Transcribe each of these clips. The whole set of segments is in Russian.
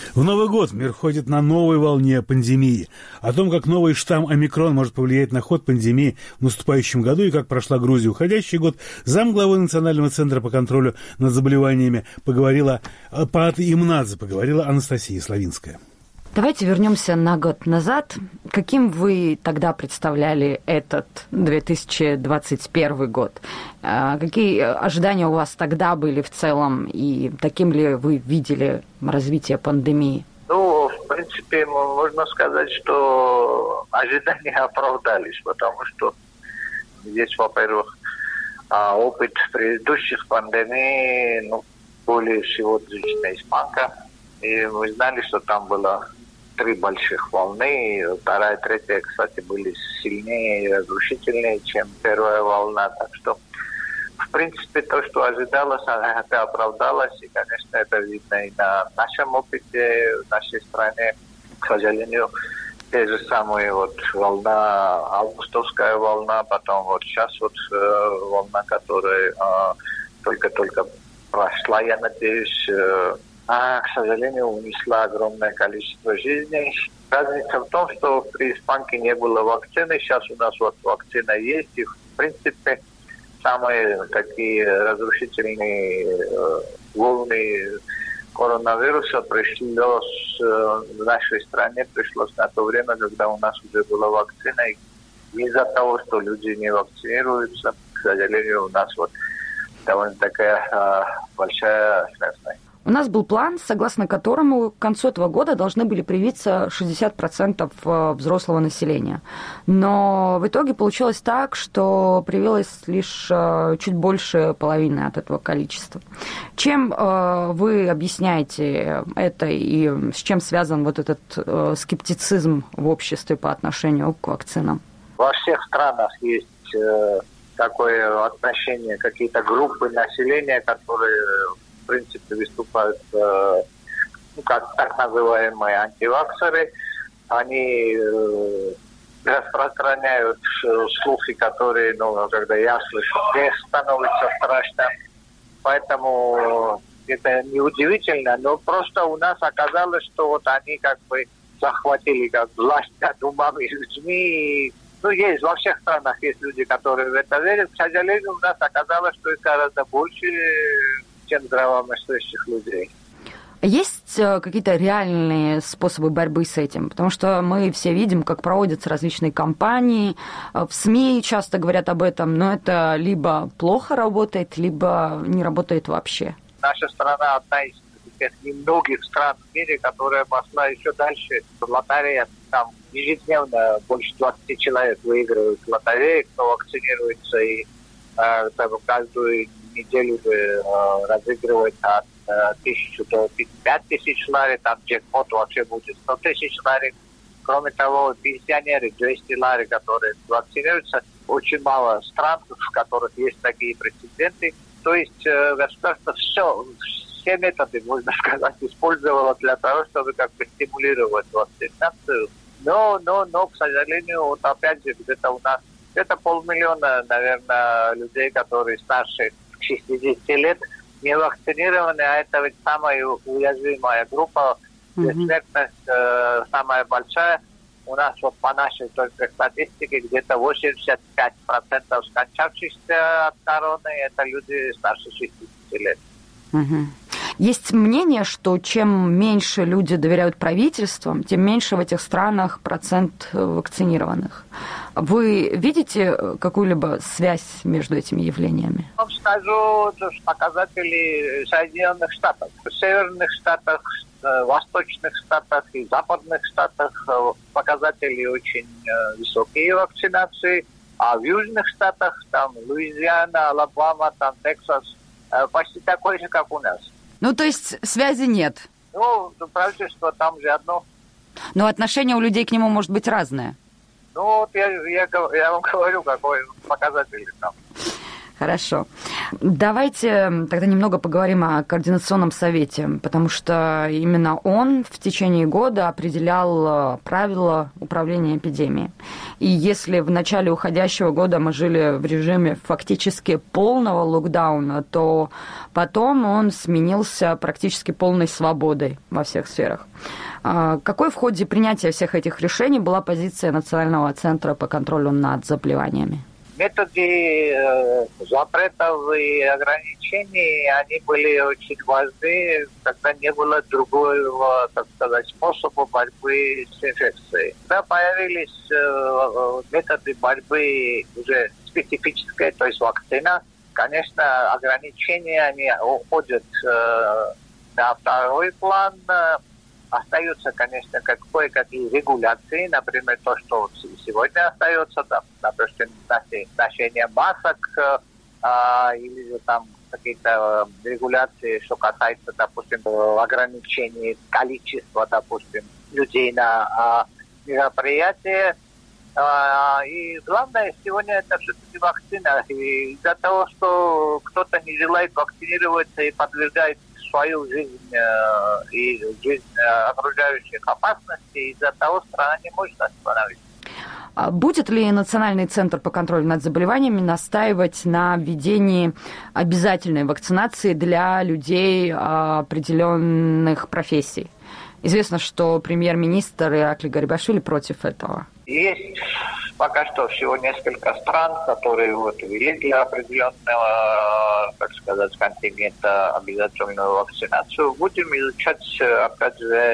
В Новый год мир ходит на новой волне пандемии. О том, как новый штамм омикрон может повлиять на ход пандемии в наступающем году и как прошла Грузия уходящий год, замглавы Национального центра по контролю над заболеваниями поговорила Анастасия Славинская. Давайте вернемся на год назад. Каким вы тогда представляли этот 2021 год? Какие ожидания у вас тогда были в целом? И таким ли вы видели развитие пандемии? В принципе, можно сказать, что ожидания оправдались, потому что здесь, во-первых, опыт предыдущих пандемий, более всего длительная испанка. И мы знали, что там было 3 больших волны. Вторая и третья, кстати, были сильнее и разрушительнее, чем первая волна. Так что, в принципе, то, что ожидалось, это оправдалось. И, конечно, это видно и на нашем опыте, в нашей стране. К сожалению, те же самые волна, августовская волна, потом сейчас волна, которая только-только прошла, я надеюсь, к сожалению, унесла огромное количество жизней. Разница в том, что при испанке не было вакцины. Сейчас у нас вакцина есть. И, в принципе, самые такие разрушительные волны коронавируса пришлось в нашей стране, пришлось на то время, когда у нас уже была вакцина. И из-за того, что люди не вакцинируются, к сожалению, у нас довольно такая большая смертность. У нас был план, согласно которому к концу этого года должны были привиться 60% взрослого населения. Но в итоге получилось так, что привилось лишь чуть больше половины от этого количества. Чем вы объясняете это и с чем связан этот скептицизм в обществе по отношению к вакцинам? Во всех странах есть такое отношение, какие-то группы населения, которые в принципе выступают как так называемые антиваксеры. Они распространяют слухи, которые, когда я слышу, мне становится страшно. Поэтому это неудивительно, но просто у нас оказалось, что они захватили власть над умами людьми. Есть, во всех странах есть люди, которые в это верят. К сожалению, у нас оказалось, что их гораздо больше, чем здравомыслящих людей. Есть какие-то реальные способы борьбы с этим? Потому что мы все видим, как проводятся различные кампании, в СМИ часто говорят об этом, но это либо плохо работает, либо не работает вообще. Наша страна одна из тех немногих стран в мире, которая пошла еще дальше. Лотерея, там ежедневно больше 20 человек выигрывают в лотерее, кто вакцинируется, и каждую неделю разыгрывает от 1000 до 5000 лари, там джекпот вообще будет 100 тысяч лари. Кроме того, пенсионеры 200 лари, которые вакцинируются, очень мало стран, в которых есть такие прецеденты. То есть государство все методы, можно сказать, использовало для того, чтобы стимулировать вакцинацию. Но, к сожалению, опять же, где-то у нас где-то 500 000, наверное, людей, которые старше 60 лет, не вакцинированы, а это ведь самая уязвимая группа, где смертность самая большая. У нас по нашей только статистике где-то 85% скончавшихся от короны это люди старше 60 лет. Есть мнение, что чем меньше люди доверяют правительствам, тем меньше в этих странах процент вакцинированных. Вы видите какую-либо связь между этими явлениями? Я вам скажу, что показатели Соединенных Штатов. В северных штатах, восточных штатах и западных штатах показатели очень высокие вакцинации, а в южных штатах, там Луизиана, Алабама, там Тексас, почти такой же, как у нас. То есть связи нет? Правительство там же одно. Но отношение у людей к нему может быть разное. Я вам говорю, какой показатель там. Хорошо. Давайте тогда немного поговорим о Координационном совете, потому что именно он в течение года определял правила управления эпидемией. И если в начале уходящего года мы жили в режиме фактически полного локдауна, то потом он сменился практически полной свободой во всех сферах. Какой в ходе принятия всех этих решений была позиция Национального центра по контролю над заболеваниями? Методы запретов и ограничений, они были очень важны, когда не было другого, так сказать, способа борьбы с инфекцией. Когда появились методы борьбы уже специфические, то есть вакцина, конечно, ограничения, они уходят на второй план. Остаются, конечно, кое-какие регуляции, например, то, что сегодня остается, там, допустим, ношение масок или же там какие-то регуляции, что касается, допустим, ограничения количества, допустим, людей на мероприятия. И главное сегодня это все-таки вакцина. И из-за того, что кто-то не желает вакцинироваться и подвергает свою жизнь и жизнь окружающих опасностей, из-за того страна не может остановиться. Будет ли Национальный центр по контролю над заболеваниями настаивать на введении обязательной вакцинации для людей определенных профессий? Известно, что премьер-министр Ираклий Гарибашвили против этого. Есть пока что всего несколько стран, которые ввели для определенного, так сказать, контингента обязательную вакцинацию. Будем изучать, опять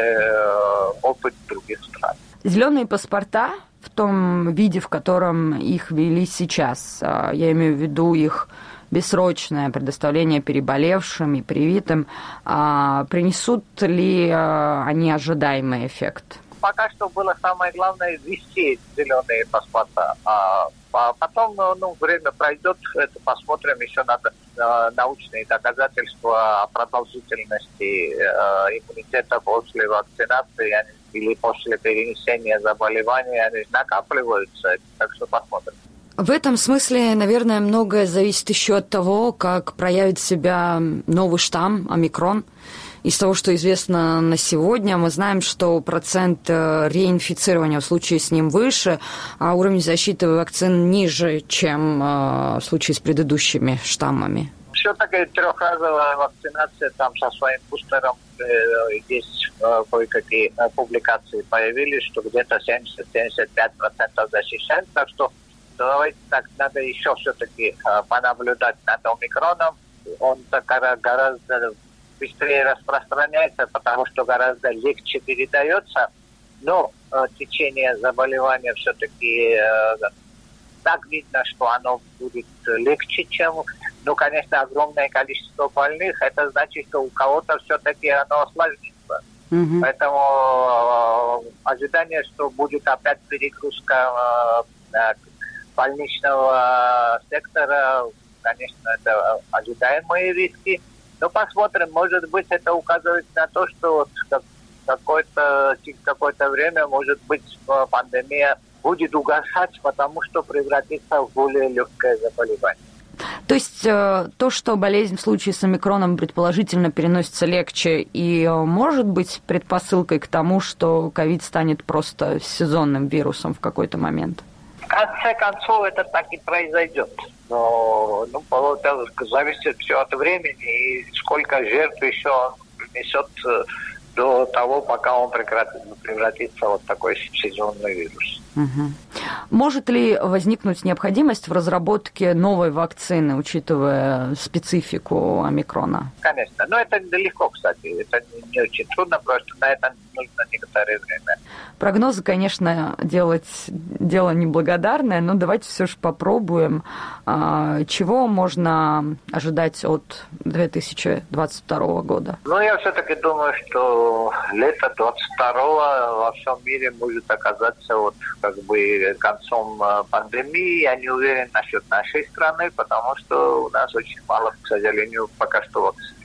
же, опыт других стран. Зеленые паспорта в том виде, в котором их ввели сейчас, я имею в виду их бессрочное предоставление переболевшим и привитым, принесут ли они ожидаемый эффект? Пока что было самое главное ввести зеленые паспорта. А потом, время пройдет, это посмотрим, еще надо научные доказательства о продолжительности иммунитета после вакцинации или после перенесения заболевания, они накапливаются, так что посмотрим. В этом смысле, наверное, многое зависит еще от того, как проявит себя новый штамм, омикрон. Из того, что известно на сегодня, мы знаем, что процент реинфицирования в случае с ним выше, а уровень защиты вакцин ниже, чем в случае с предыдущими штаммами. Все-таки трехразовая вакцинация там со своим бустером, есть кое-какие публикации появились, что где-то 70-75% защищает, так что давайте так, надо еще все-таки понаблюдать над омикроном. Он гораздо быстрее распространяется, потому что гораздо легче передается, но течение заболевания все-таки так видно, что оно будет легче, чем, конечно, огромное количество больных. Это значит, что у кого-то все-таки оно осложнится. Mm-hmm. Поэтому ожидание, что будет опять перегрузка больничного сектора, конечно, это ожидаемые риски. Но посмотрим, может быть, это указывает на то, что через какое-то время, может быть, пандемия будет угасать, потому что превратится в более легкое заболевание. То есть то, что болезнь в случае с омикроном предположительно переносится легче, и может быть предпосылкой к тому, что ковид станет просто сезонным вирусом в какой-то момент? В конце концов, это так и произойдет. Но зависит все от времени и сколько жертв еще он несет до того, пока он превратится в такой сезонный вирус. Угу. Может ли возникнуть необходимость в разработке новой вакцины, учитывая специфику омикрона? Конечно. Но это легко, кстати. Это не очень трудно, просто на это нужно некоторое время. Прогнозы, конечно, делать дело неблагодарное, но давайте все же попробуем. Чего можно ожидать от 2022 года? Я все-таки думаю, что лето 2022 во всем мире может оказаться концом пандемии. Я не уверен насчет нашей страны, потому что у нас очень мало, к сожалению, пока что вакцин.